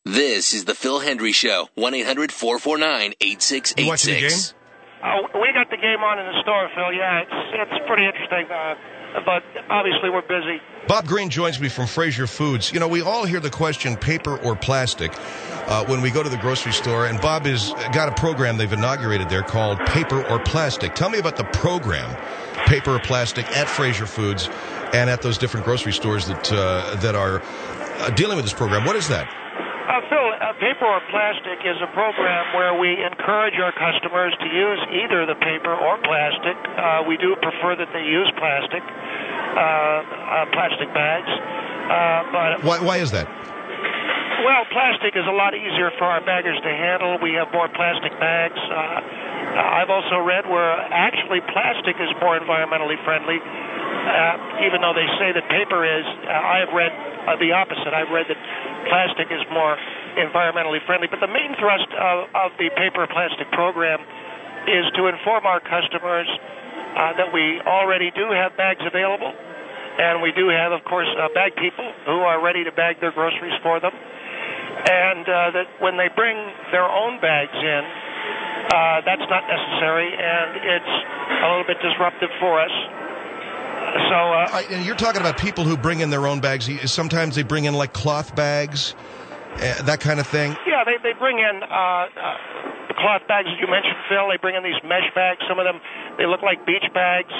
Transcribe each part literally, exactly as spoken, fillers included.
This is the Phil Hendry Show. one eight hundred four four nine eight six eight six. You watching the game? Uh, we got the game on in the store, Phil. Yeah, it's it's pretty interesting, uh, but obviously we're busy. Bob Green joins me from Fraser Foods. You know, we all hear the question, paper or plastic, uh, when we go to the grocery store, and Bob has got a program they've inaugurated there called Paper or Plastic. Tell me about the program, Paper or Plastic, at Fraser Foods and at those different grocery stores that uh, that are uh, dealing with this program. What is that? Uh, Phil, uh, Paper or Plastic is a program where we encourage our customers to use either the paper or plastic. Uh, we do prefer that they use plastic, uh, uh, plastic bags. Uh, but Why, why is that? Well, plastic is a lot easier for our baggers to handle. We have more plastic bags. Uh, I've also read where actually plastic is more environmentally friendly, uh, even though they say that paper is. Uh, I have read uh, the opposite. I've read that plastic is more environmentally friendly. But the main thrust of, of the paper plastic program is to inform our customers uh, that we already do have bags available, and we do have, of course, uh, bag people who are ready to bag their groceries for them, and uh, that when they bring their own bags in, uh, that's not necessary, and it's a little bit disruptive for us. So, uh, I, and you're talking about people who bring in their own bags. Sometimes they bring in like cloth bags, uh, that kind of thing. Yeah, they they bring in uh, uh, the cloth bags that you mentioned, Phil. They bring in these mesh bags. Some of them, they look like beach bags.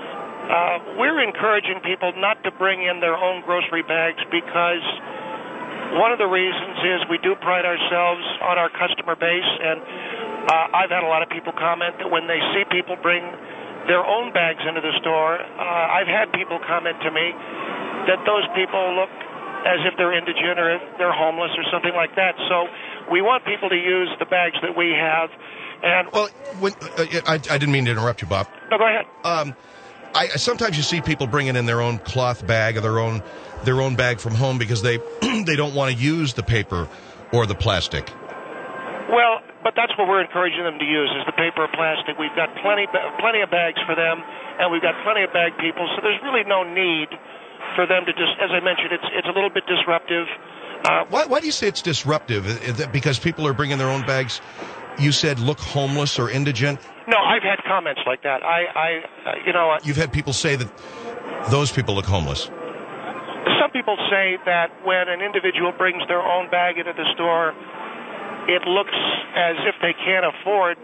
Uh, we're encouraging people not to bring in their own grocery bags because one of the reasons is we do pride ourselves on our customer base, and uh, I've had a lot of people comment that when they see people bring their own bags into the store, uh, I've had people comment to me that those people look as if they're indigent or if they're homeless or something like that. So we want people to use the bags that we have. And well, when, uh, I, I didn't mean to interrupt you, Bob. No, go ahead. Um, I, sometimes you see people bringing in their own cloth bag or their own their own bag from home because they they don't want to use the paper or the plastic. Well, but that's what we're encouraging them to use is the paper or plastic. We've got plenty plenty of bags for them, and we've got plenty of bag people, so there's really no need for them to just, as I mentioned, it's it's a little bit disruptive. Uh, why, why do you say it's disruptive? Is that because people are bringing their own bags? You said look homeless or indigent? No, I've had comments like that. I, I uh, you know... Uh, You've had people say that those people look homeless. Some people say that when an individual brings their own bag into the store, it looks as if they can't afford, uh,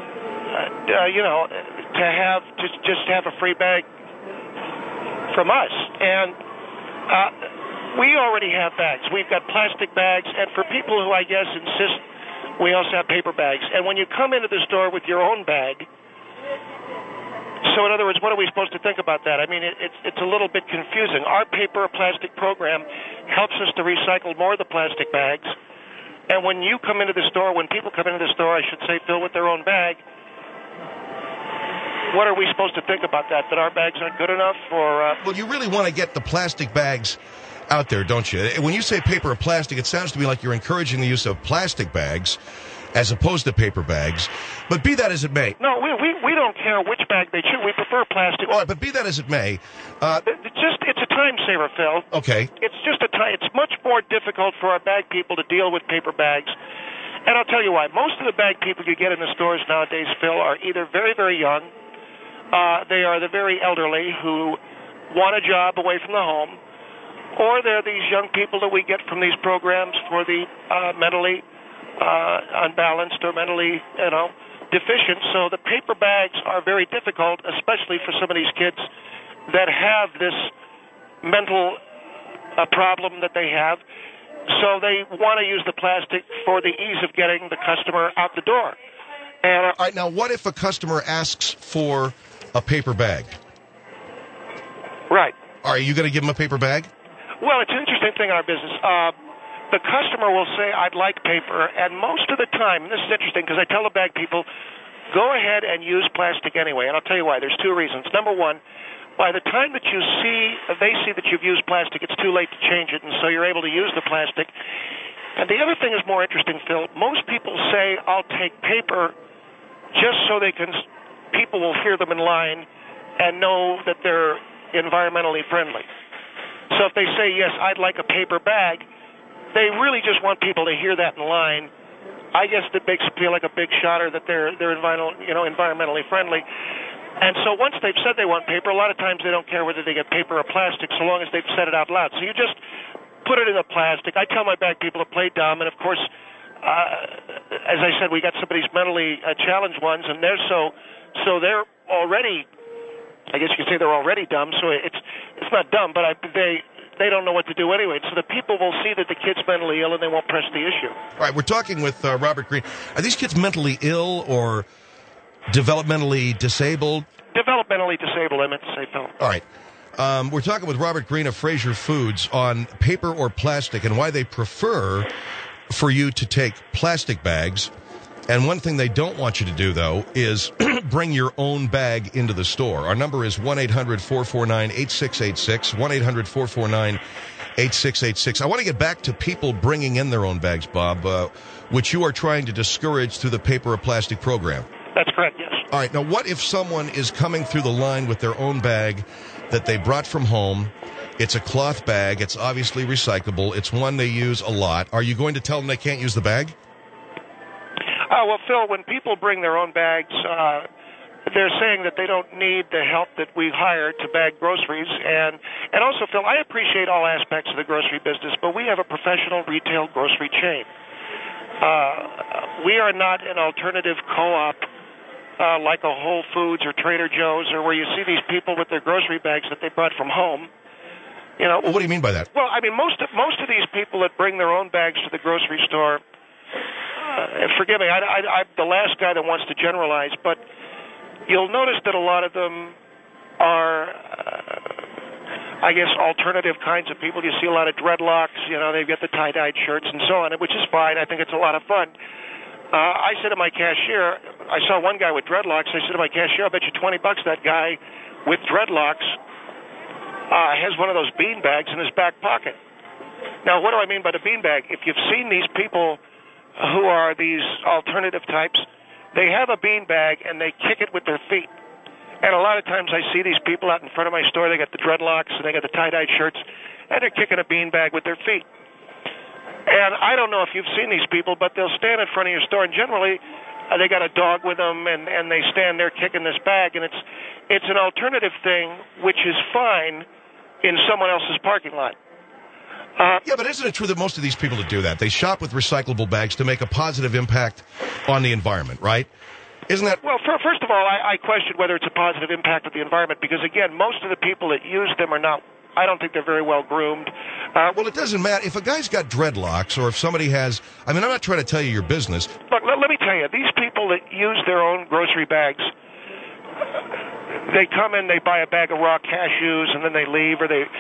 uh, you know, to have just just have a free bag from us. And uh, we already have bags. We've got plastic bags, and for people who I guess insist, we also have paper bags. And when you come into the store with your own bag, so in other words, what are we supposed to think about that? I mean, it, it's it's a little bit confusing. Our paper or plastic program helps us to recycle more of the plastic bags. And when you come into the store, when people come into the store, I should say, Phil, with their own bag, what are we supposed to think about that? That our bags aren't good enough? Or uh... Well, you really want to get the plastic bags out there, don't you? When you say paper or plastic, it sounds to me like you're encouraging the use of plastic bags as opposed to paper bags. But be that as it may. No, we we, we don't care which bag they choose. We prefer plastic. All right, but be that as it may. Uh, it's just it's a time saver, Phil. Okay. It's just a time. It's much more difficult for our bag people to deal with paper bags. And I'll tell you why. Most of the bag people you get in the stores nowadays, Phil, are either very, very young. Uh, they are the very elderly who want a job away from the home. Or they're these young people that we get from these programs for the uh, mentally uh, unbalanced or mentally, you know, deficient. So the paper bags are very difficult, especially for some of these kids that have this mental uh, problem that they have. So they want to use the plastic for the ease of getting the customer out the door. And, uh, All right, now what if a customer asks for a paper bag? Right. Are you going to give them a paper bag? Well, it's an interesting thing in our business. Uh, the customer will say, I'd like paper, and most of the time, and this is interesting because I tell the bag people, go ahead and use plastic anyway, and I'll tell you why. There's two reasons. Number one, by the time that you see, they see that you've used plastic, it's too late to change it, and so you're able to use the plastic. And the other thing is more interesting, Phil. Most people say, I'll take paper just so they can, people will hear them in line and know that they're environmentally friendly. So if they say, yes, I'd like a paper bag, they really just want people to hear that in line. I guess that makes it feel like a big shot, or that they're they're environmental, you know, environmentally friendly. And so once they've said they want paper, a lot of times they don't care whether they get paper or plastic, so long as they've said it out loud. So you just put it in the plastic. I tell my bag people to play dumb, and of course, uh, as I said, we got some of these mentally uh, challenged ones, and they're so so they're already, I guess you could say they're already dumb. So it's it's not dumb, but I, they. They don't know what to do anyway. So the people will see that the kid's mentally ill, and they won't press the issue. All right, we're talking with uh, Robert Green. Are these kids mentally ill or developmentally disabled? Developmentally disabled, I meant to say, Phil. All right. Um, we're talking with Robert Green of Fraser Foods on paper or plastic and why they prefer for you to take plastic bags. And one thing they don't want you to do, though, is bring your own bag into the store. Our number is one eight hundred four four nine eight six eight six, one eight hundred four four nine eight six eight six. I want to get back to people bringing in their own bags, Bob, uh, which you are trying to discourage through the paper or plastic program. That's correct, yes. All right. Now, what if someone is coming through the line with their own bag that they brought from home? It's a cloth bag. It's obviously recyclable. It's one they use a lot. Are you going to tell them they can't use the bag? Uh, well, Phil, when people bring their own bags, uh, they're saying that they don't need the help that we hire to bag groceries. And, and also, Phil, I appreciate all aspects of the grocery business, but we have a professional retail grocery chain. Uh, we are not an alternative co-op uh, like a Whole Foods or Trader Joe's, or where you see these people with their grocery bags that they brought from home. You know, well, what do you mean by that? Well, I mean, most of, most of these people that bring their own bags to the grocery store, Uh, and forgive me, I, I, I'm the last guy that wants to generalize, but you'll notice that a lot of them are, uh, I guess, alternative kinds of people. You see a lot of dreadlocks, you know, they've got the tie-dyed shirts and so on, which is fine. I think it's a lot of fun. Uh, I said to my cashier, I saw one guy with dreadlocks, I said to my cashier, I'll bet you twenty bucks that guy with dreadlocks uh, has one of those bean bags in his back pocket. Now, what do I mean by the bean bag? If you've seen these people who are these alternative types, they have a bean bag and they kick it with their feet. And a lot of times I see these people out in front of my store, they got the dreadlocks and they got the tie-dyed shirts, and they're kicking a bean bag with their feet. And I don't know if you've seen these people, but they'll stand in front of your store, and generally uh, they got a dog with them, and, and they stand there kicking this bag, and it's it's an alternative thing, which is fine in someone else's parking lot. Uh, yeah, but isn't it true that most of these people that do that, they shop with recyclable bags to make a positive impact on the environment, right? Isn't that... Well, for, first of all, I, I question whether it's a positive impact on the environment, because, again, most of the people that use them are not, I don't think they're very well groomed. Uh, well, it doesn't matter. If a guy's got dreadlocks, or if somebody has... I mean, I'm not trying to tell you your business. Look, let, let me tell you, these people that use their own grocery bags, they come in, they buy a bag of raw cashews, and then they leave, or they...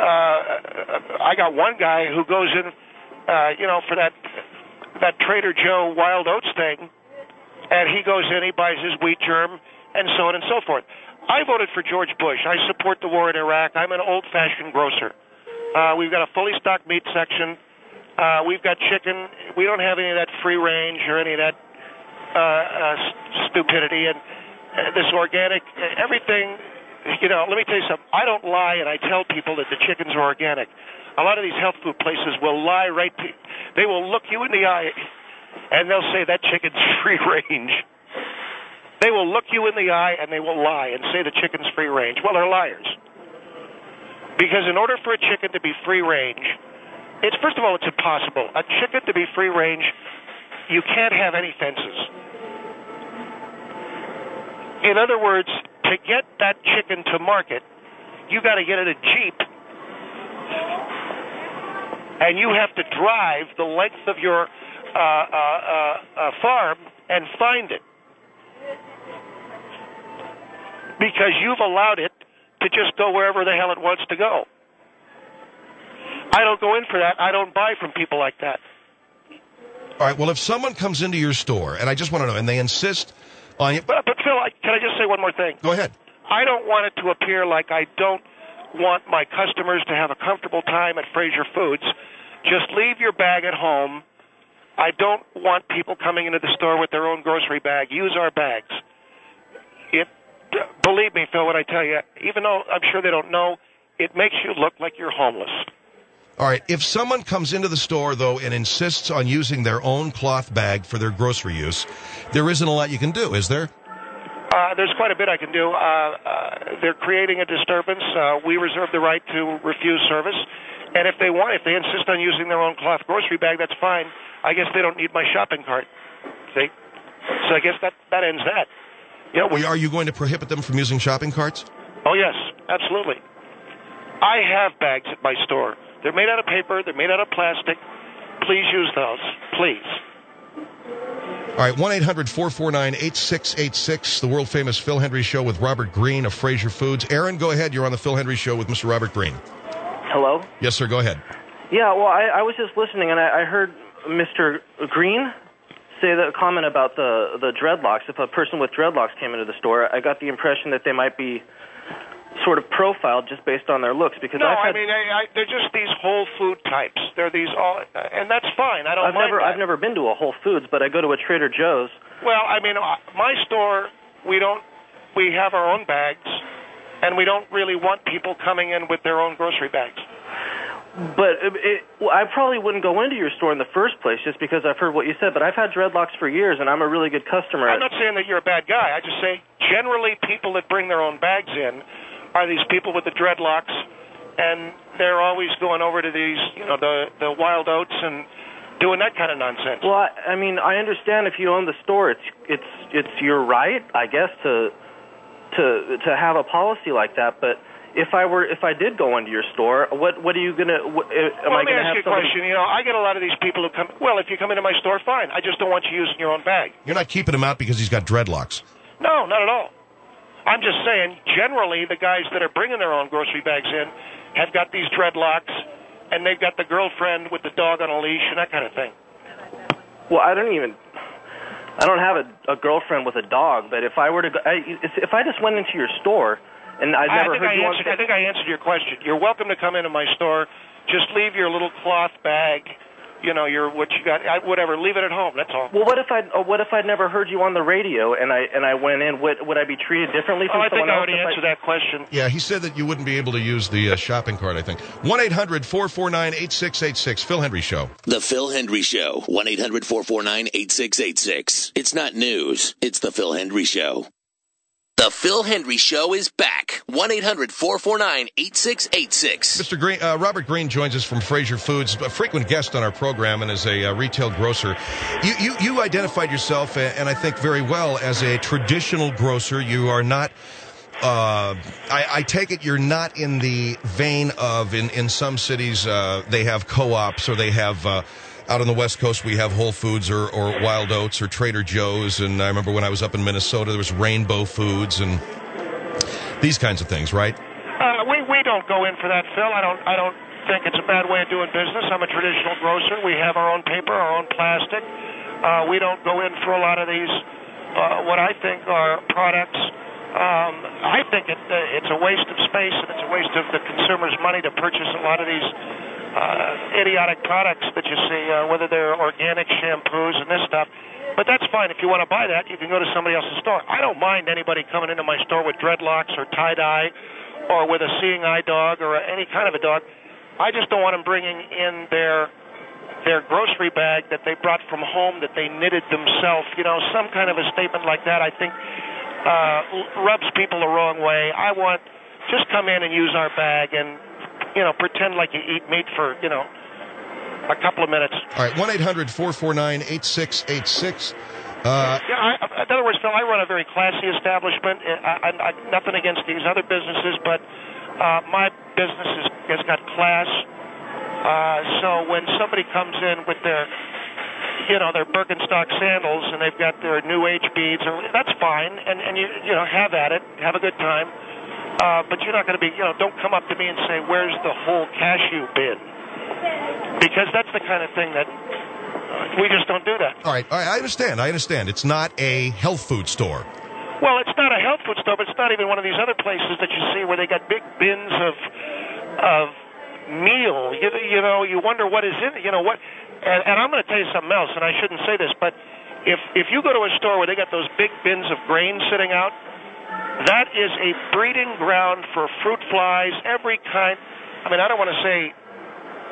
Uh, I got one guy who goes in, uh, you know, for that that Trader Joe Wild Oats thing, and he goes in, he buys his wheat germ, and so on and so forth. I voted for George Bush. I support the war in Iraq. I'm an old-fashioned grocer. Uh, we've got a fully stocked meat section. Uh, we've got chicken. We don't have any of that free range or any of that uh, uh, stupidity. And uh, this organic, everything... You know, let me tell you something. I don't lie, and I tell people that the chickens are organic. A lot of these health food places will lie right to... They will look you in the eye, and they'll say that chicken's free range. They will look you in the eye, and they will lie and say the chicken's free range. Well, they're liars. Because in order for a chicken to be free range, it's first of all, it's impossible. A chicken to be free range, you can't have any fences. In other words, to get that chicken to market, you got to get it a Jeep, and you have to drive the length of your uh, uh, uh, uh, farm and find it, because you've allowed it to just go wherever the hell it wants to go. I don't go in for that. I don't buy from people like that. All right, well, if someone comes into your store, and I just want to know, and they insist on you... But, but Phil, I, can I just say one more thing? Go ahead. I don't want it to appear like I don't want my customers to have a comfortable time at Fraser Foods. Just leave your bag at home. I don't want people coming into the store with their own grocery bag. Use our bags. It, believe me, Phil, when I tell you, even though I'm sure they don't know, it makes you look like you're homeless. All right. If someone comes into the store, though, and insists on using their own cloth bag for their grocery use, there isn't a lot you can do, is there? Uh, there's quite a bit I can do. Uh, uh, they're creating a disturbance. Uh, we reserve the right to refuse service. And if they want, if they insist on using their own cloth grocery bag, that's fine. I guess they don't need my shopping cart. See? So I guess that, that ends that. You know, we, Are you going to prohibit them from using shopping carts? Oh, yes, absolutely. I have bags at my store. They're made out of paper. They're made out of plastic. Please use those. Please. All right, one eight hundred four four nine eight six eight six, the world-famous Phil Hendrie Show with Robert Greene of Fraser Foods. Aaron, go ahead. You're on the Phil Hendrie Show with Mister Robert Greene. Hello? Yes, sir. Go ahead. Yeah, well, I, I was just listening, and I, I heard Mister Greene say the comment about the, the dreadlocks. If a person with dreadlocks came into the store, I got the impression that they might be sort of profiled just based on their looks. Because no, I've had, I mean, I, I, they're just these Whole Food types. They're these all, and that's fine. I don't I've mind never, that. I've never been to a Whole Foods, but I go to a Trader Joe's. Well, I mean, my store, we don't, we have our own bags, and we don't really want people coming in with their own grocery bags. But it, it, well, I probably wouldn't go into your store in the first place just because I've heard what you said. But I've had dreadlocks for years, and I'm a really good customer. I'm not saying that you're a bad guy. I just say generally people that bring their own bags in are these people with the dreadlocks, and they're always going over to these, you know, the the Wild Oats and doing that kind of nonsense. Well, I, I mean, I understand if you own the store, it's it's it's your right, I guess, to to to have a policy like that. But if I were, if I did go into your store, what what are you gonna? What, am well, I let me gonna ask have you a somebody... question. You know, I get a lot of these people who come. Well, if you come into my store, fine. I just don't want you using your own bag. You're not keeping him out because he's got dreadlocks. No, not at all. I'm just saying, generally, the guys that are bringing their own grocery bags in have got these dreadlocks, and they've got the girlfriend with the dog on a leash and that kind of thing. Well, I don't even. I don't have a, a girlfriend with a dog, but if I were to go, I, if I just went into your store and I never I think heard I you answered, on... I think I answered your question. You're welcome to come into my store. Just leave your little cloth bag, you know, your what you got, whatever. Leave it at home. That's all. Well, what if I what if I'd never heard you on the radio and I and I went in? Would would I be treated differently from oh, I someone think I else? already if answered that question. Yeah, he said that you wouldn't be able to use the uh, shopping cart, I think. one eight hundred four four nine eight six eight six, Phil Hendrie Show. The Phil Hendrie Show, one eight hundred four four nine eight six eight six. It's not news, it's The Phil Hendrie Show. The Phil Hendrie Show is back. one eight hundred four four nine eight six eight six. Mister Greene, uh, Robert Greene joins us from Fraser Foods, a frequent guest on our program and as a uh, retail grocer. You, you, you identified yourself, uh, and I think very well, as a traditional grocer. You are not... Uh, I, I take it you're not in the vein of, in, in some cities, uh, they have co-ops or they have... Uh, Out on the West Coast, we have Whole Foods or, or Wild Oats or Trader Joe's. And I remember when I was up in Minnesota, there was Rainbow Foods and these kinds of things, right? Uh, we we don't go in for that, Phil. I don't I don't think it's a bad way of doing business. I'm a traditional grocer. We have our own paper, our own plastic. Uh, we don't go in for a lot of these, uh, what I think are products. Um, I think it, uh, it's a waste of space and it's a waste of the consumer's money to purchase a lot of these Uh, idiotic products that you see, uh, whether they're organic shampoos and this stuff. But that's fine. If you want to buy that, you can go to somebody else's store. I don't mind anybody coming into my store with dreadlocks or tie-dye or with a seeing eye dog or any kind of a dog. I just don't want them bringing in their their grocery bag that they brought from home that they knitted themselves. You know, some kind of a statement like that, I think, uh, rubs people the wrong way. I want, just come in and use our bag and, you know, pretend like you eat meat for, you know, a couple of minutes. All right, one eight hundred four four nine eight six eight six. Uh, yeah, I, in other words, Phil, I run a very classy establishment. I, I, I, nothing against these other businesses, but uh, my business is, has got class. Uh, so when somebody comes in with their, you know, their Birkenstock sandals and they've got their New Age beads, or, that's fine, and, and you, you know, have at it, have a good time. Uh, but you're not going to be, you know, don't come up to me and say, where's the whole cashew bin? Because that's the kind of thing that uh, we just don't do that. all right, all right, I understand. I understand. It's not a health food store. Well, it's not a health food store, but it's not even one of these other places that you see where they got big bins of of meal. You, you know, you wonder what is in it. You know, what, and, and I'm going to tell you something else, and I shouldn't say this, but if if you go to a store where they got those big bins of grain sitting out, that is a breeding ground for fruit flies, every kind. I mean, I don't want to say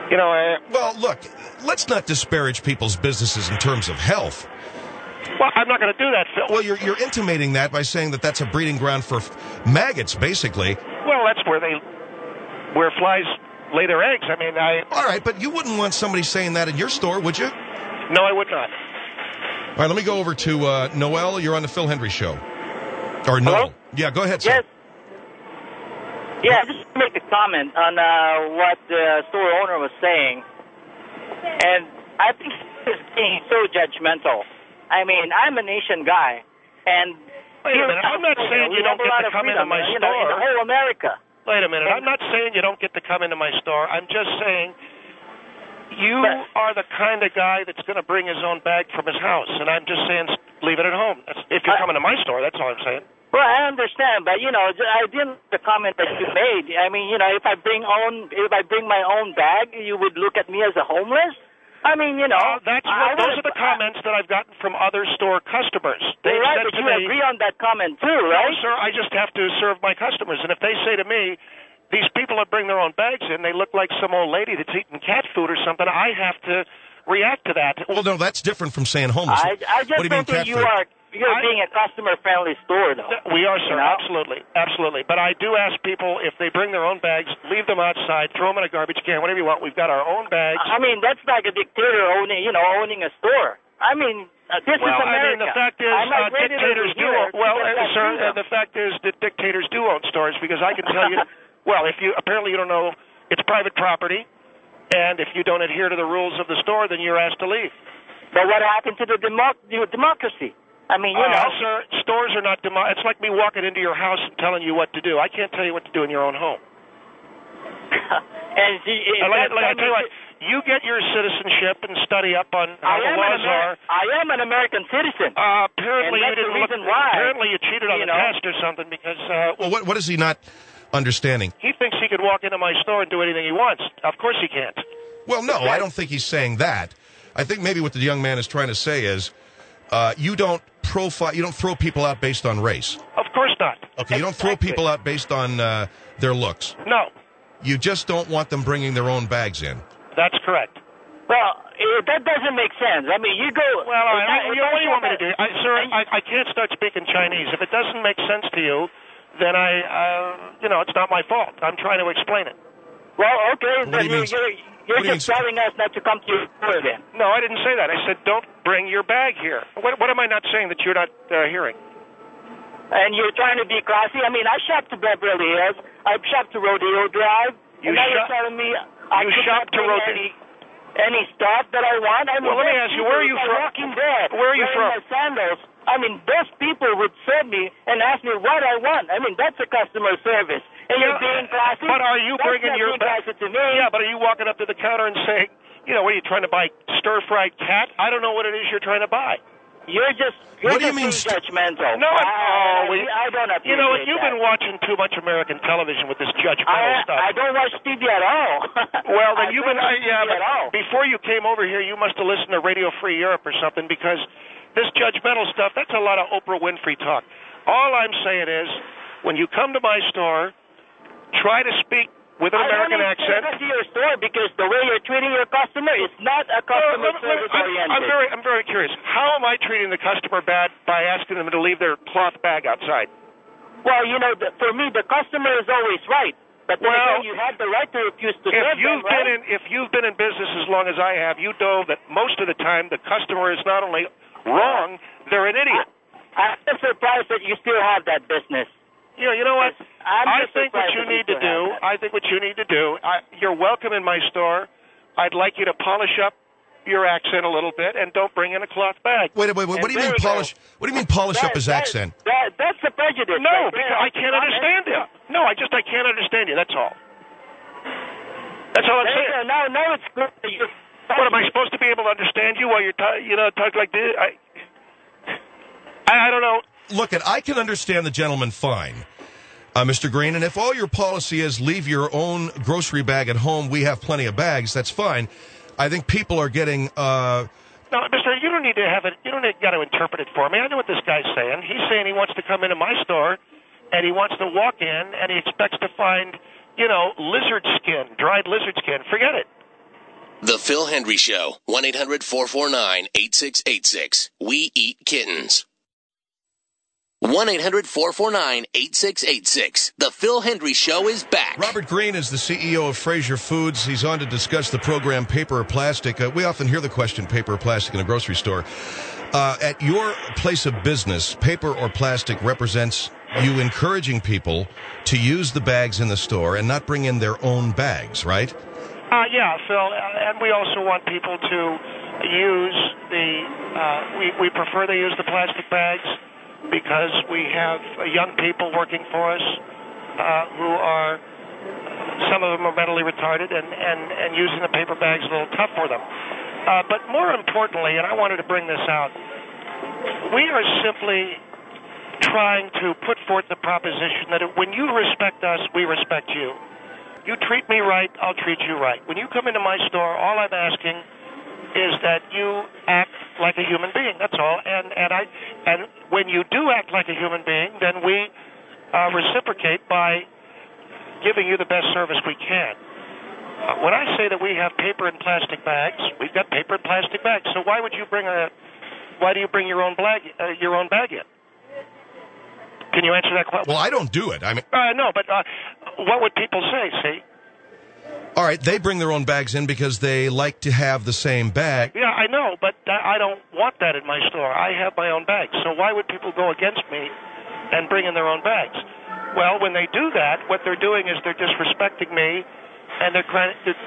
You know, uh, Well, look, let's not disparage people's businesses in terms of health. well, I'm not going to do that, Phil. Well, you're, you're intimating that by saying that that's a breeding ground for f- maggots, basically. Well, that's where they, where flies lay their eggs. I mean, I. All right, but you wouldn't want somebody saying that in your store, would you? No, I would not. All right, let me go over to uh, Noel. You're on the Phil Hendry Show. Or Noel. Yeah, go ahead, sir. Yes. Yeah, just to make a comment on uh, what the store owner was saying. And I think he's being so judgmental. I mean, I'm an Asian guy. And Wait a minute, I'm not saying you don't get to come into my you know, in the store. whole America. Wait a minute, I'm not saying you don't get to come into my store. I'm just saying you But- are the kind of guy that's going to bring his own bag from his house. And I'm just saying leave it at home. That's, if you're I- coming to my store, that's all I'm saying. Well, I understand, but you know, I didn't the comment that you made. I mean, you know, if I bring own, if I bring my own bag, you would look at me as a homeless. I mean, you know, Uh, that's I what, those would- are the comments that I've gotten from other store customers. They Right, said but to you me, agree on that comment too, "No, right? sir, I just have to serve my customers." And if they say to me, "These people that bring their own bags in, they look like some old lady that's eating cat food or something," I have to react to that. Well, no, that's different from saying homeless. I, I just what do you mean, don't think cat you food? are. You're I- being a customer-friendly store, though. We are, sir. You know? Absolutely. Absolutely. But I do ask people, if they bring their own bags, leave them outside, throw them in a garbage can, whatever you want. We've got our own bags. I mean, that's like a dictator owning, you know, owning a store. I mean, uh, this Well, is I America. mean, the fact is, I uh, migrated dictators over do here own, well, to get uh, that sir, uh, freedom. the fact is that dictators do own stores, because I can tell you, well, if you, apparently you don't know, it's private property, and if you don't adhere to the rules of the store, then you're asked to leave. But what happened to the democ- the democracy? I mean, you Uh, know. sir, stores are not, demo- it's like me walking into your house and telling you what to do. I can't tell you what to do in your own home. and the, Uh, like, like I tell you what, you get your citizenship and study up on how I the am, an laws Amer- are. I am an American citizen. Uh, apparently And you that's the didn't look, reason why, apparently you cheated on you the know. test or something, because uh, Well, what, what is he not understanding? he thinks he could walk into my store and do anything he wants. Of course he can't. Well, no, I don't think he's saying that. I think maybe what the young man is trying to say is uh, you don't profile, you don't throw people out based on race. Of course not. Okay, you don't throw Exactly. people out based on uh, their looks. No, You just don't want them bringing their own bags in. that's correct. Well, eh, that doesn't make sense. I mean, you go. Well, all right, I- I, you know, what do you want me to do? I, sir, I, I can't start speaking Chinese. If it doesn't make sense to you, then I, uh, you know, it's not my fault. I'm trying to explain it. Well, okay, What do then you you're, mean- you're, you're what do you just mean- telling us not to come to your store then. No, I didn't say that. I said don't bring your bag here. What, what am I not saying that you're not uh, hearing? And you're trying to be classy. I mean, I shop to Beverly Hills. I shop to Rodeo Drive. You and now shop- you're telling me I you could shop not to bring Rodeo- any, any stuff that I want. I mean, Well, let me those ask you, where are you people from? Walking Dead. Where are you wearing from? My sandals. I mean, those people would serve me and ask me what I want. I mean, that's a customer service. And you're Yeah, being classy. But are you That's bringing not your being bag? classy to me. Yeah, but are you walking up to the counter and saying, you know, what are you trying to buy? Stir-fried cat? I don't know what it is you're trying to buy. You're just you're What do you just mean being st- judgmental. No, I, I, oh, we, I don't appreciate You know what? You've that. been watching too much American television with this judgmental I, stuff. I don't watch T V at all. Well, then I you've don't been, watch uh, yeah, T V at all. but before you came over here, you must have listened to Radio Free Europe or something, because this judgmental stuff, that's a lot of Oprah Winfrey talk. All I'm saying is, when you come to my store, try to speak with an I American don't accent. to your store because the way you're treating your customer is not a customer Well, service I'm, oriented. I'm very, I'm very curious. How am I treating the customer bad by asking them to leave their cloth bag outside? Well, you know, the, for me, the customer is always right. But then Well, again, you have the right to refuse to If serve you've them, right? been in, if you've been in business as long as I have, you know that most of the time the customer is not only wrong, they're an idiot. I'm just surprised that you still have that business. You know, you know what? I'm I just think what surprised you that you need to still do. have that. I think what you need to do. I, you're welcome in my store. I'd like you to polish up your accent a little bit, and don't bring in a cloth bag. Wait, wait, wait. What do you And mean there you polish? What do you mean polish That- up his that- accent? That, that's a prejudice. No, right there. because I can't understand him. No, I just I can't understand you. That's all. That's all I'm There you saying. go. Now, now it's clear that you're. What am I supposed to be able to understand you while you're ta- you know talk like this? I, I I don't know. Look, at I can understand the gentleman fine, uh, Mister Green, and if all your policy is leave your own grocery bag at home, we have plenty of bags. That's fine. I think people are getting. Uh, No, Mister, you don't need to have it. You don't got to interpret it for me. I know what this guy's saying. He's saying he wants to come into my store, and he wants to walk in, and he expects to find, you know, lizard skin, dried lizard skin. Forget it. The Phil Hendry Show, one eight hundred four four nine eight six eight six. We eat kittens. one eight hundred four four nine eight six eight six. The Phil Hendry Show is back. Robert Greene is the C E O of Fraser Foods. He's on to discuss the program Paper or Plastic. Uh, we often hear the question, paper or plastic, in a grocery store. Uh, at your place of business, paper or plastic represents you encouraging people to use the bags in the store and not bring in their own bags, right? Uh, yeah, Phil, and we also want people to use the, uh, we, we prefer they use the plastic bags because we have uh, young people working for us uh, who are, some of them are mentally retarded, and, and, and using the paper bags is a little tough for them. Uh, but more importantly, and I wanted to bring this out, we are simply trying to put forth the proposition that when you respect us, we respect you. You treat me right, I'll treat you right. When you come into my store, all I'm asking is that you act like a human being. That's all. And and I and when you do act like a human being, then we uh, reciprocate by giving you the best service we can. Uh, when I say that we have paper and plastic bags, we've got paper and plastic bags. So why would you bring a? Why do you bring your own bag? Uh, your own bag in? Can you answer that question? Well, I don't do it. I mean, uh, no, but uh, what would people say? See? All right, they bring their own bags in because they like to have the same bag. Yeah, I know, but I don't want that in my store. I have my own bags. So why would people go against me and bring in their own bags? Well, when they do that, what they're doing is they're disrespecting me, and they're trying to,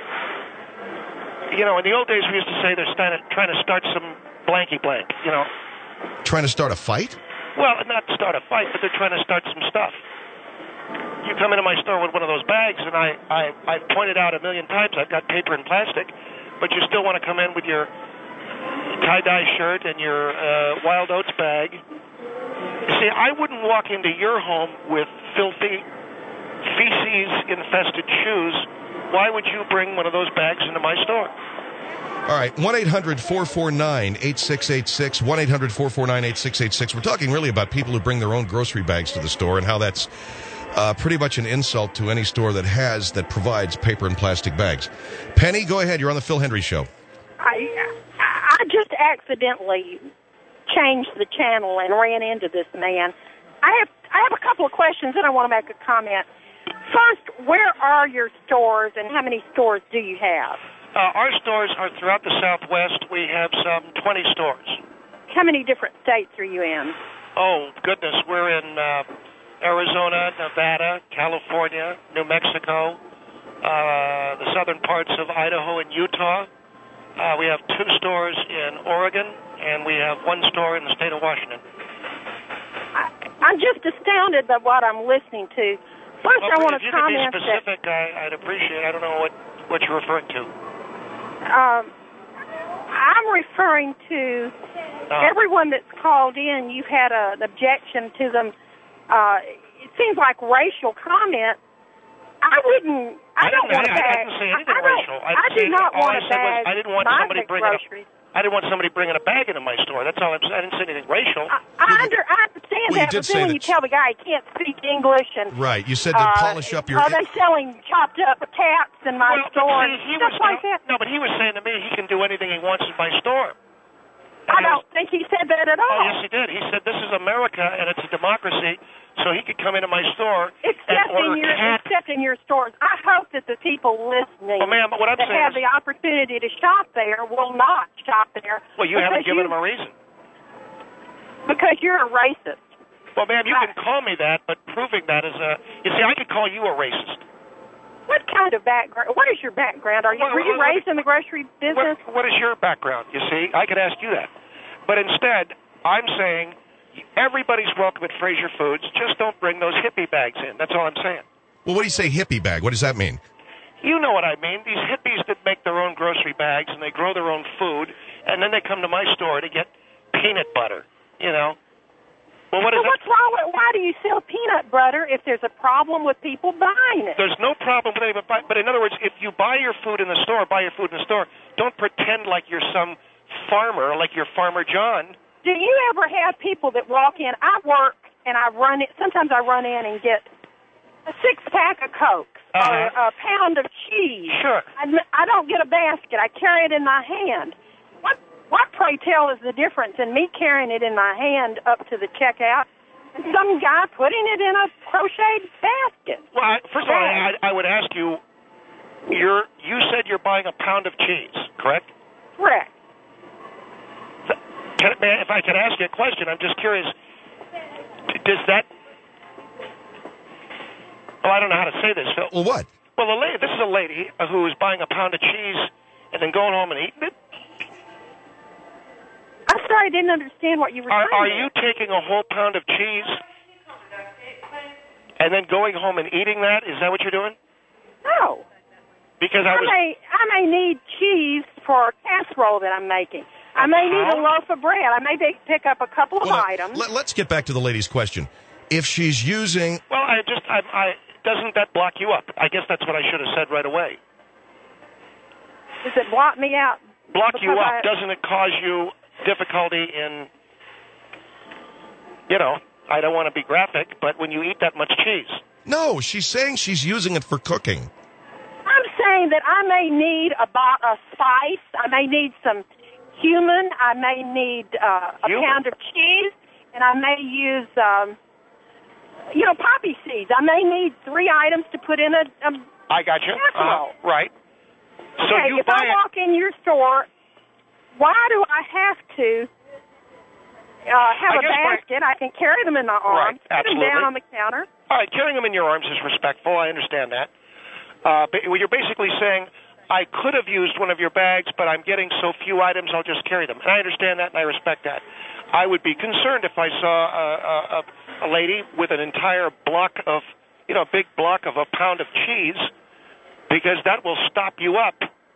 you know, in the old days we used to say they're trying to start some blanky blank, you know. Trying to start a fight? Well, not start a fight, but they're trying to start some stuff. You come into my store with one of those bags, and I, I, I've pointed out a million times I've got paper and plastic, but you still want to come in with your tie-dye shirt and your uh, Wild Oats bag. You see, I wouldn't walk into your home with filthy, feces-infested shoes. Why would you bring one of those bags into my store? All right, one eight hundred four four nine eight six eight six, one eight hundred four four nine eight six eight six. We're talking really about people who bring their own grocery bags to the store and how that's uh, pretty much an insult to any store that has, that provides paper and plastic bags. Penny, go ahead. You're on the Phil Hendry Show. I, I just accidentally changed the channel and ran into this man. I have I have a couple of questions, and I want to make a comment. First, where are your stores, and how many stores do you have? Uh, our stores are throughout the Southwest. We have some twenty stores. How many different states are you in? Oh, goodness. We're in uh, Arizona, Nevada, California, New Mexico, uh, the southern parts of Idaho and Utah. Uh, we have two stores in Oregon, and we have one store in the state of Washington. I, I'm just astounded by what I'm listening to. First, well, I want to comment comment that... If you could be specific, that, I, I'd appreciate it. I don't know what, what you're referring to. Um, I'm referring to uh, everyone that's called in. You've had a, an objection to them. Uh, it seems like racial comment. I wouldn't. I, I don't want to I, bag. I didn't say anything I, racial. I, I do not all want I to said bag. Was I didn't want somebody bringing. A, I didn't want somebody bringing a bag into my store. That's all I'm saying. I didn't say anything racial. I, I, under, I understand well, that, but then when you tell the guy he can't speak English and right, you said to uh, polish up your. Are they selling chopped up cats in my well, store? See, he stuff was, like that. No, but he was saying to me he can do anything he wants in my store. And I don't was, think he said that at all. Oh, yes, he did. He said this is America and it's a democracy, so he could come into my store except and order in your, cat. Except in your stores. I hope that the people listening well, ma'am, what I'm that saying have is, the opportunity to shop there will not shop there. Well, you haven't given you, them a reason. Because you're a racist. Well, ma'am, you I, can call me that, but proving that is a... You see, I could call you a racist. What kind of background? What is your background? Are you, well, were you well, raised me, in the grocery business? What, what is your background, you see? I could ask you that. But instead, I'm saying everybody's welcome at Fraser Foods. Just don't bring those hippie bags in. That's all I'm saying. Well, what do you say hippie bag? What does that mean? You know what I mean. These hippies that make their own grocery bags and they grow their own food, and then they come to my store to get peanut butter, you know. Well, what is well, what's wrong with, why do you sell peanut butter if there's a problem with people buying it? There's no problem with anybody buying. But in other words, if you buy your food in the store, buy your food in the store, don't pretend like you're some farmer, like you're Farmer John. Do you ever have people that walk in? I work and I run it. Sometimes I run in and get a six pack of Cokes, Uh-huh. or a pound of cheese. Sure. I, I don't get a basket. I carry it in my hand. What, what, pray tell, is the difference in me carrying it in my hand up to the checkout and some guy putting it in a crocheted basket? Well, I, first of all, I, I would ask you, you're, you said you're buying a pound of cheese, correct? Correct. Can, if I can ask you a question, I'm just curious, does that... Well, I don't know how to say this, Phil. Well, what? Well, a lady, this is a lady who is buying a pound of cheese and then going home and eating it. I'm sorry, I didn't understand what you were Are, saying. are you taking a whole pound of cheese and then going home and eating that? Is that what you're doing? No. Because I I was... may, I may need cheese for a casserole that I'm making. I may need a loaf of bread. I may be, pick up a couple of Well, items. Let, let's get back to the lady's question. If she's using... Well, I just... I, I doesn't that block you up? I guess that's what I should have said right away. Does it block me out? Block you Because up. I- Doesn't it cause you difficulty in... You know, I don't want to be graphic, but when you eat that much cheese... No, she's saying she's using it for cooking. I'm saying that I may need a, bo- a spice. I may need some cumin. I may need uh, a Cumin? pound of cheese. And I may use, um, you know, poppy seeds. I may need three items to put in a... a I got you. casserole. Uh, right. So okay, you if buy I it... walk in your store, why do I have to uh, have I a guess my- basket? I can carry them in my arms, Right, put them down absolutely. on the counter. All right, carrying them in your arms is respectful. I understand that. Uh, but well, you're basically saying, I could have used one of your bags, but I'm getting so few items, I'll just carry them. And I understand that, and I respect that. I would be concerned if I saw a, a, a lady with an entire block of, you know, a big block of a pound of cheese, because that will stop you up.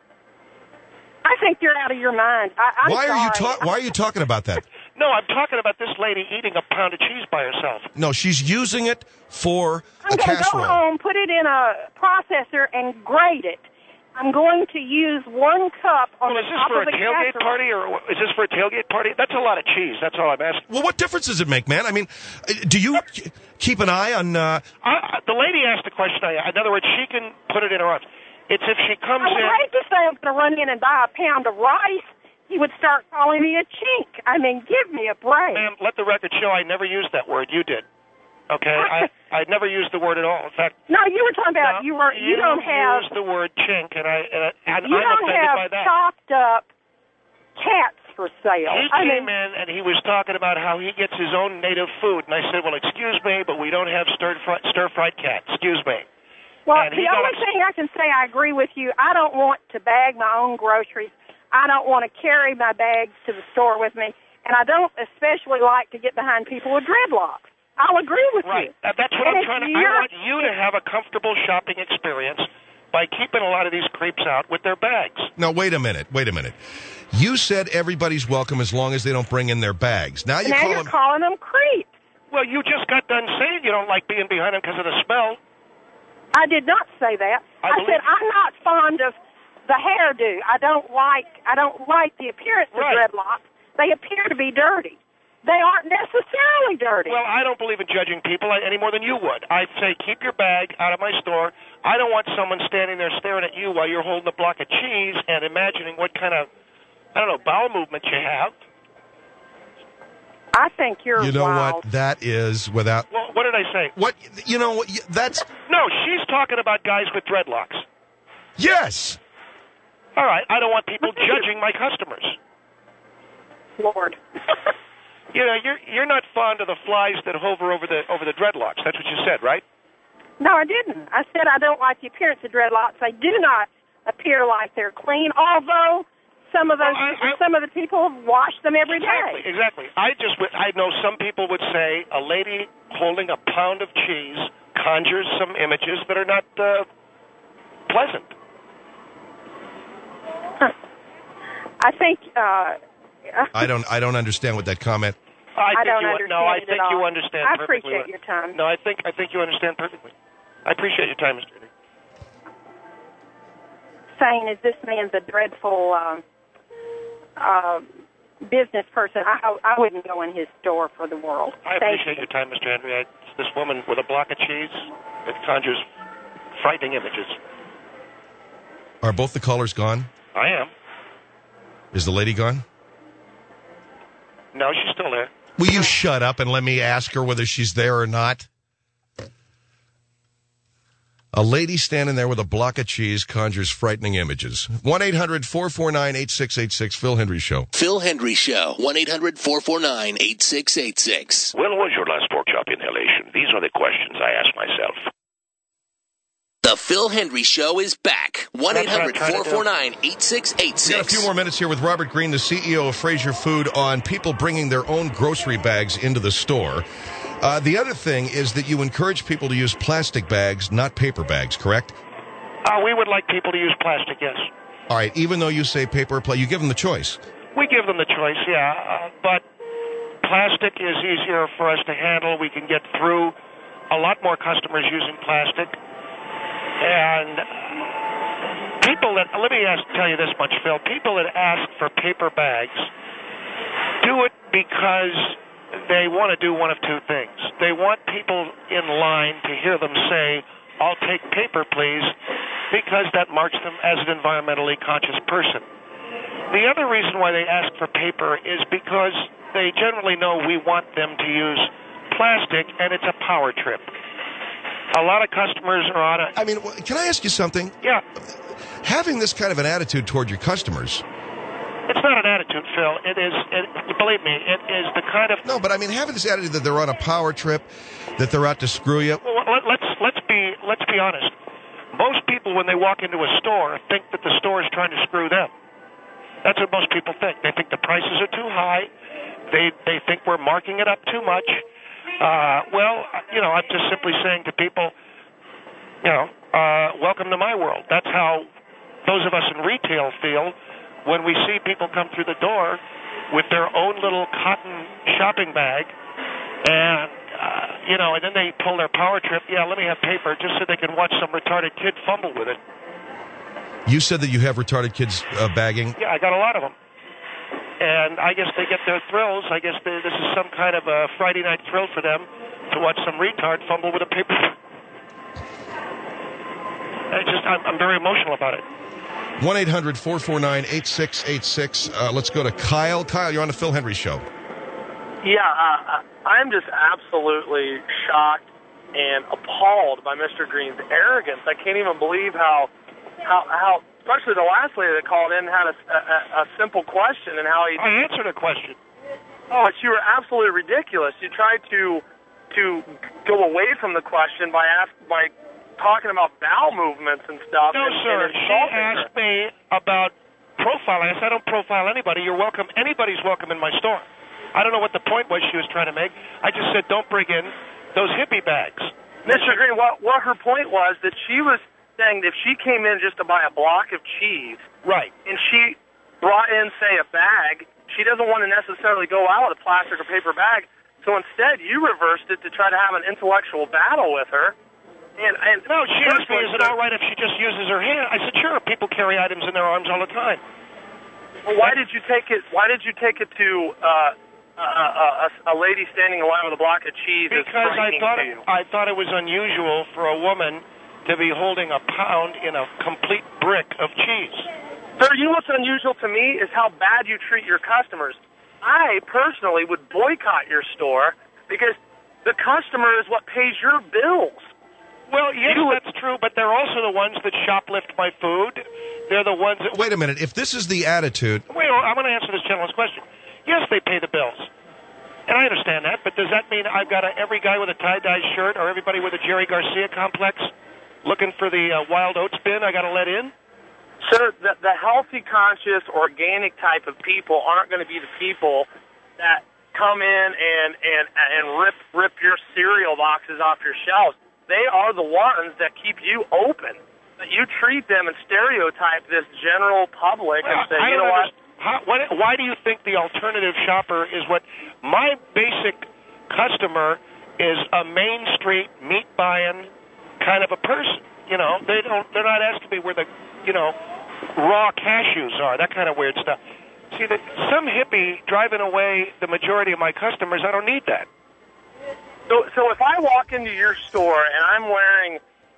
I think you're out of your mind. I, I'm Why are you sorry. ta- Why are you talking about that? No, I'm talking about this lady eating a pound of cheese by herself. No, she's using it for I'm a going to go casserole. home, put it in a processor, and grate it. I'm going to use one cup on Well, is the this top for of a the tailgate casserole. party, or is this for a tailgate party? That's a lot of cheese. That's all I'm asking. Well, what difference does it make, man? I mean, uh, do you keep an eye on... Uh, I, the lady asked the question. I, in other words, she can put it in her arms. It's if she comes I would in... hate to say I'm going to run in and buy a pound of rice. He would start calling me a chink. I mean, give me a break. Ma'am, let the record show I never used that word. You did. Okay? I I never used the word at all. In fact... No, you were talking about no, you were you, don't have use the word chink, and, I, and, I, and you I'm don't offended have by that. chopped up cats for sale. He I came mean, in and he was talking about how he gets his own native food, and I said, well, excuse me, but we don't have stir-fried, stir-fried cat. Excuse me. well, and he the got only ups- thing I can say I agree with you. I don't want to bag my own groceries. I don't want to carry my bags to the store with me, and I don't especially like to get behind people with dreadlocks. I'll agree with Right. you. Uh, That's what And I'm if trying to... I you're- want you to have a comfortable shopping experience by keeping a lot of these creeps out with their bags. no, wait a minute. Wait a minute. You said everybody's welcome as long as they don't bring in their bags. Now you now call you're them... calling them creeps. Well, you just got done saying you don't like being behind them because of the smell. I did not say that. I I, believe said you. I'm not fond of the hairdo. I don't like I don't like the appearance of Right. dreadlocks. They appear to be dirty. They aren't necessarily dirty. Well, I don't believe in judging people any more than you would. I'd say keep your bag out of my store. I don't want someone standing there staring at you while you're holding a block of cheese and imagining what kind of, I don't know, bowel movement you have. I think you're You know wild. what? That is without... Well, what did I say? What? You know what? That's... No, she's talking about guys with dreadlocks. Yes! All right, I don't want people judging my customers. Lord. You know, you're you're not fond of the flies that hover over the over the dreadlocks. That's what you said, right? No, I didn't. I said I don't like the appearance of dreadlocks. They do not appear like they're clean, although some of those Well, I- I- some of the people wash them every day. Exactly, exactly. I just would, I know some people would say a lady holding a pound of cheese conjures some images that are not uh, pleasant. I think uh I don't I don't understand what that comment... I, I think don't you, understand No, I it think at you all. understand I perfectly. appreciate what- your time. No, I think I think you understand perfectly. I appreciate your time, Mister Eddie. saying is this man's a dreadful um, uh, business person. I, I wouldn't go in his store for the world. I Thank appreciate you. your time, Mister Henry. I, this woman with a block of cheese, it conjures frightening images. Are both the callers gone? I am. Is the lady gone? No, she's still there. Will you shut up and let me ask her whether she's there or not? A lady standing there with a block of cheese conjures frightening images. one eight hundred four four nine eight six eight six, Phil Hendry Show. Phil Hendry Show, one eight hundred four four nine eight six eight six. When was your last pork chop inhalation? These are the questions I ask myself. The Phil Hendry Show is back. one eight hundred four four nine eight six eight six. We got a few more minutes here with Robert Green, the C E O of Fraser Food, on people bringing their own grocery bags into the store. Uh, the other thing is that you encourage people to use plastic bags, not paper bags, correct? Uh, we would like people to use plastic, yes. All right, even though you say paper or plastic, you give them the choice. We give them the choice, yeah. Uh, but plastic is easier for us to handle. We can get through a lot more customers using plastic. And people that, let me ask, tell you this much, Phil. People that ask for paper bags do it because they want to do one of two things. They want people in line to hear them say, "I'll take paper, please," because that marks them as an environmentally conscious person. The other reason why they ask for paper is because they generally know we want them to use plastic, and it's a power trip. A lot of customers are on it. I mean, can I ask you something? Yeah. Having this kind of an attitude toward your customers... It's not an attitude, Phil. It is, it, believe me, it is the kind of... No, but I mean, having this attitude that they're on a power trip, that they're out to screw you... Well, let, let's, let's, be, let's be honest. Most people, when they walk into a store, think that the store is trying to screw them. That's what most people think. They think the prices are too high. They, they think we're marking it up too much. Uh, well, you know, I'm just simply saying to people, you know, uh, welcome to my world. That's how those of us in retail feel when we see people come through the door with their own little cotton shopping bag, and, uh, you know, and then they pull their power trip, yeah, let me have paper, just so they can watch some retarded kid fumble with it. You said that you have retarded kids uh, bagging? Yeah, I got a lot of them. And I guess they get their thrills. I guess they, this is some kind of a Friday night thrill for them to watch some retard fumble with a paper. I just, I'm, I'm very emotional about it. one eight hundred four four nine eight six eight six. Uh, let's go to Kyle. Kyle, you're on the Phil Hendry Show. Yeah, uh, I'm just absolutely shocked and appalled by Mister Green's arrogance. I can't even believe how, how, how especially the last lady that called in had a, a, a simple question and how he... I answered a question. Oh, you were absolutely ridiculous. You tried to to go away from the question by ask, by talking about bowel movements and stuff. No, and, sir. and She asked me about profiling. I said, I don't profile anybody. You're welcome. Anybody's welcome in my store. I don't know what the point was she was trying to make. I just said, don't bring in those hippie bags. Mister Green, what, what her point was that she was saying that if she came in just to buy a block of cheese, right, and she brought in, say, a bag, she doesn't want to necessarily go out with a plastic or paper bag. So instead, you reversed it to try to have an intellectual battle with her. And, and no, she asked me, is it all right if she just uses her hand? I said, sure. People carry items in their arms all the time. Well, why did you take it? Why did you take it to uh, a, a, a lady standing in line with a block of cheese? Because I thought it, I thought it was unusual for a woman to be holding a pound in a complete brick of cheese. Sir, you know what's unusual to me is how bad you treat your customers. I personally would boycott your store because the customer is what pays your bills. Well, yes, you, that's true, but they're also the ones that shoplift my food. They're the ones that... Wait a minute. If this is the attitude... Wait, I'm going to answer this gentleman's question. Yes, they pay the bills. And I understand that, but does that mean I've got a, every guy with a tie-dye shirt or everybody with a Jerry Garcia complex looking for the uh, wild oats bin I got to let in? Sir, the, the healthy, conscious, organic type of people aren't going to be the people that come in and, and, and rip, rip your cereal boxes off your shelves. They are the ones that keep you open. But you treat them and stereotype this general public well, and say, I you know what? How, what? Why do you think the alternative shopper is what my basic customer is a Main Street meat buying kind of a person? You know, they don't. They're not asking me where the, you know, raw cashews are. That kind of weird stuff. See, that some hippie driving away the majority of my customers. I don't need that. So, so if I walk into your store and I'm wearing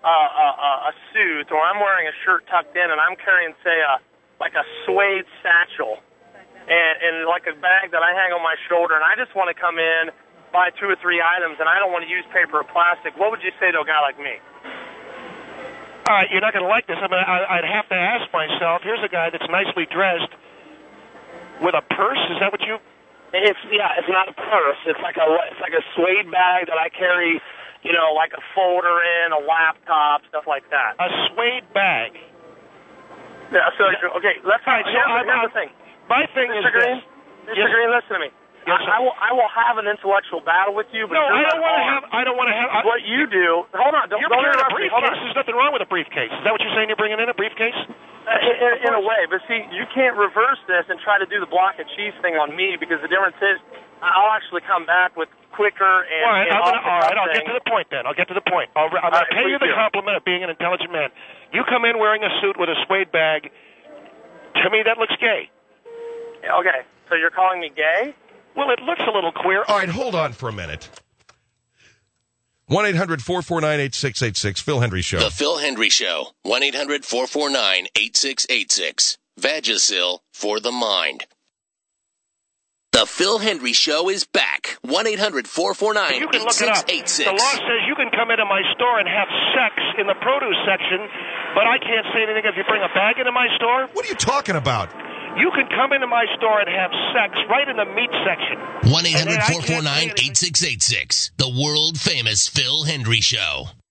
uh, a, a suit, or I'm wearing a shirt tucked in, and I'm carrying, say, a like a suede satchel, and, and like a bag that I hang on my shoulder, and I just want to come in, buy two or three items, and I don't want to use paper or plastic, what would you say to a guy like me? All right, you're not going to like this. I mean, I, I'd have to ask myself, here's a guy that's nicely dressed with a purse. Is that what you... It's yeah, it's not a purse. It's like a it's like a suede bag that I carry, you know, like a folder in, a laptop, stuff like that. A suede bag. Yeah. So okay, let's. All right, so here's, I'm, here's the thing. My thing Mister is Green, this. Mister Yes. Green, listen to me. Yes, I, I will I will have an intellectual battle with you, but no, you're I don't want to have. I don't want to have. I, what you do. Hold on, don't, you're don't carrying a interrupt me. Hold briefcase. on. There's nothing wrong with a briefcase. Is that what you're saying? You're bringing in a briefcase? Uh, in, in a way, but see, you can't reverse this and try to do the block and cheese thing on me, because the difference is I'll actually come back with quicker and. All right, and I'm gonna, all right. I'll thing. get to the point then. I'll get to the point. I'll, I'm going All right, to pay you please the do. compliment of being an intelligent man. You come in wearing a suit with a suede bag. To me, that looks gay. Okay, so you're calling me gay? Well, it looks a little queer. All right, hold on for a minute. one eight hundred four four nine eight six eight six, Phil Hendry Show. The Phil Hendry Show. one eight hundred four four nine eight six eight six. Vagisil for the mind. The Phil Hendry Show is back. one eight hundred four four nine You can eight look it six up. eight six. The law says you can come into my store and have sex in the produce section, but I can't say anything if you bring a bag into my store. What are you talking about? You can come into my store and have sex right in the meat section. one eight hundred four four nine eight six eight six. The world famous Phil Hendry Show.